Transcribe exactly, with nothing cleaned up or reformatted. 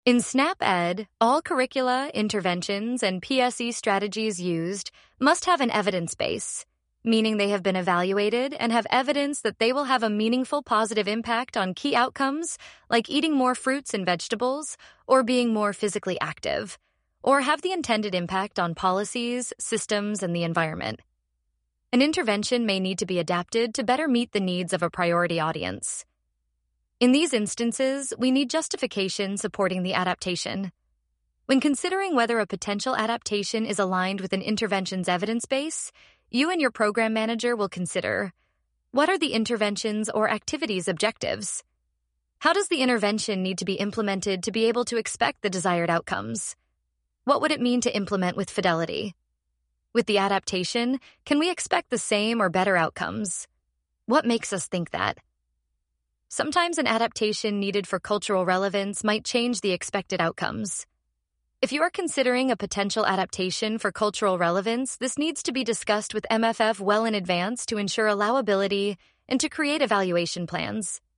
In SNAP-Ed, all curricula, interventions, and P S E strategies used must have an evidence base, meaning they have been evaluated and have evidence that they will have a meaningful positive impact on key outcomes like eating more fruits and vegetables or being more physically active, or have the intended impact on policies, systems, and the environment. An intervention may need to be adapted to better meet the needs of a priority audience. In these instances, we need justification supporting the adaptation. When considering whether a potential adaptation is aligned with an intervention's evidence base, you and your program manager will consider: what are the intervention's or activity's objectives? How does the intervention need to be implemented to be able to expect the desired outcomes? What would it mean to implement with fidelity? With the adaptation, can we expect the same or better outcomes? What makes us think that? Sometimes an adaptation needed for cultural relevance might change the expected outcomes. If you are considering a potential adaptation for cultural relevance, this needs to be discussed with M F F well in advance to ensure allowability and to create evaluation plans.